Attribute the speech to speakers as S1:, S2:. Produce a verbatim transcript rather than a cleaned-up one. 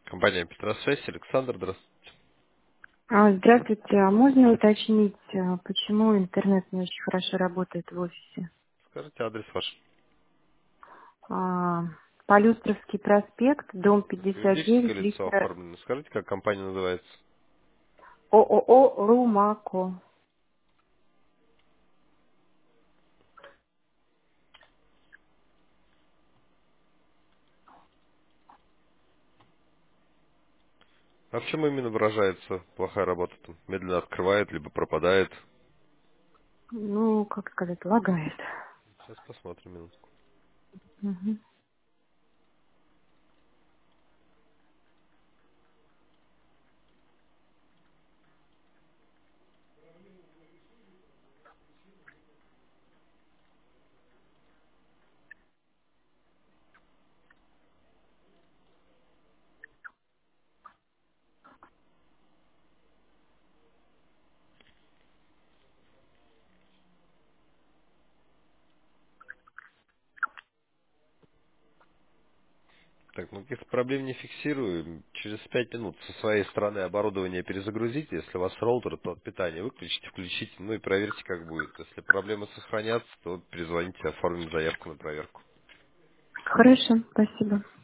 S1: Компания Петросвязь, Александр, здравствуйте.
S2: А, Здравствуйте. А можно уточнить, а, почему интернет не очень хорошо работает в офисе?
S1: Скажите адрес ваш.
S2: А, Полюстровский проспект, дом пятьдесят
S1: Юридическое
S2: девять,
S1: лицо
S2: литера
S1: оформлено. Скажите, как компания называется?
S2: ООО «Румако».
S1: А в чем именно выражается плохая работа? Там медленно открывает, либо пропадает?
S2: Ну, как сказать, лагает.
S1: Сейчас посмотрим минутку.
S2: Мгм.
S1: Так, ну каких-то проблем не фиксирую. Через пять минут со своей стороны оборудование перезагрузите. Если у вас роутер, то от питания выключите, включите, ну и проверьте, как будет. Если проблемы сохранятся, то перезвоните, оформим заявку на проверку.
S2: Хорошо, спасибо.